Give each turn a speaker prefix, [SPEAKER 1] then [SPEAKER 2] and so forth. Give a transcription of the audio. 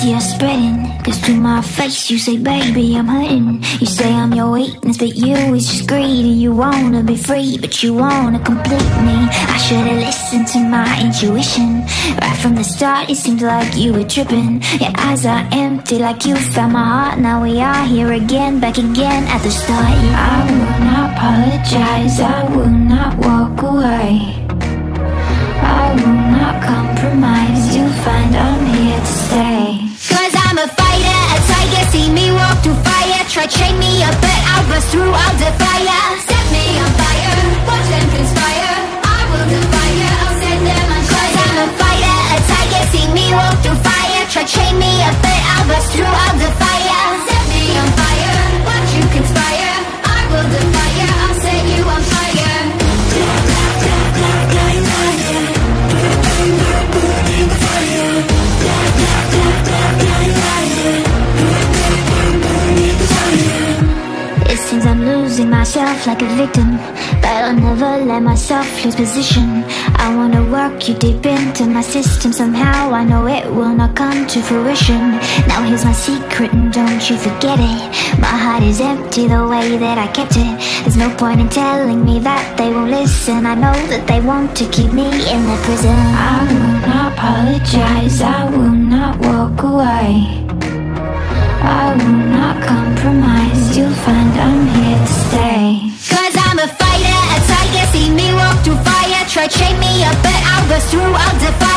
[SPEAKER 1] lies you're spreading. Cause to my face you say, baby, I'm hurting. You say I'm your weakness, but you is just greedy. You wanna be free, but you wanna complete me. I should've listened to my intuition. Right from the start it seemed like you were tripping. Your eyes are empty like you found my heart. Now we are here again, back again at the start. I will not apologize, I will not walk away. I will not compromise, you'll find I'm here to stay. Cause I'm a fighter, a tiger, see me walk through fire. Try chain me up, but I'll bust through all the fire. Set me on fire, watch them conspire. I will defy you, I'll set them on fire. Cause I'm a fighter, a tiger, see me walk through fire. Try chain me up, but I'll bust through all the fire. Set me on fire, watch you conspire. I will defy you, I'll set you on fire. It seems I'm losing myself like a victim, but I'll never let myself lose position. I wanna work you deep into my system. Somehow I know it will not come to fruition. Now here's my secret and don't you forget it. My heart is empty the way that I kept it. There's no point in telling me that they won't listen. I know that they want to keep me in their prison. I will not apologize, I will not walk away. I will not compromise, you'll find I'm here to stay. Cause I'm a fighter, a tiger, see me walk through fire. Try chain me up, but I'll bust through all the fire.